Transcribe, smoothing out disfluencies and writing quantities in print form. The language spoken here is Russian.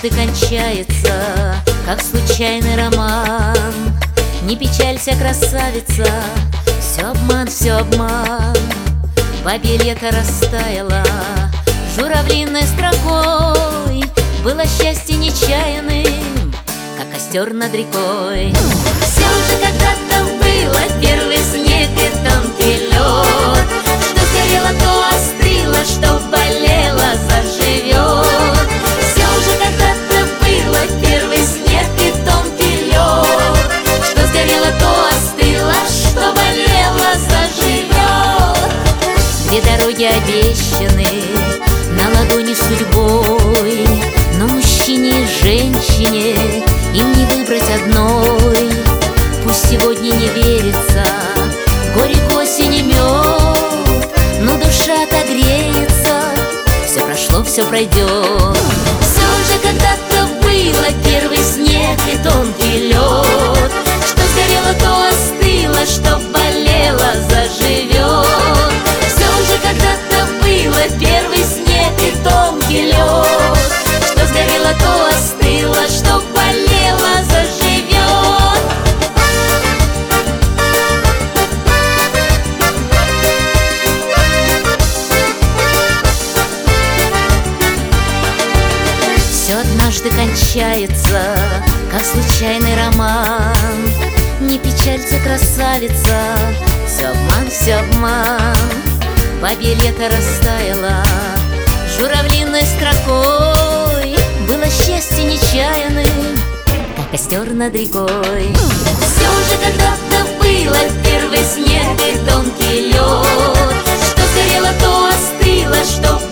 однажды кончается, как случайный роман. Не печалься, красавица, все обман, все обман. Бабье лето растаяло журавлиной строкой. Было счастье нечаянным, как костер над рекой. Все же когда-то было, первый снег и тонкий лед. Что сгорело, то остыло, что болело, заживет. Все же когда-то было, первый снег и тонкий лед. Что сгорело, то остыло, что болело, заживет. Две дороги обещаны на ладони судьбой, но мужчине и женщине им не выбрать одной. Пусть сегодня не верится горе к осени мед, но душа отогреется, все прошло, все пройдет. Все же когда-то было, первый снег и тонкий лед. Что сгорело, то остыло, что болело, заживет. Все же когда-то было, первый снег и тонкий лед. Что сгорело, то остыло, что болело, заживет. Все однажды кончается, как случайный роман. Не печалься, красавица, все обман, все обман. Бабье лето растаяло журавлиной строкой. Было счастье нечаянным, как костер над рекой. Все же когда-то было, первый снег и тонкий лед. Что сгорело, то остыло, что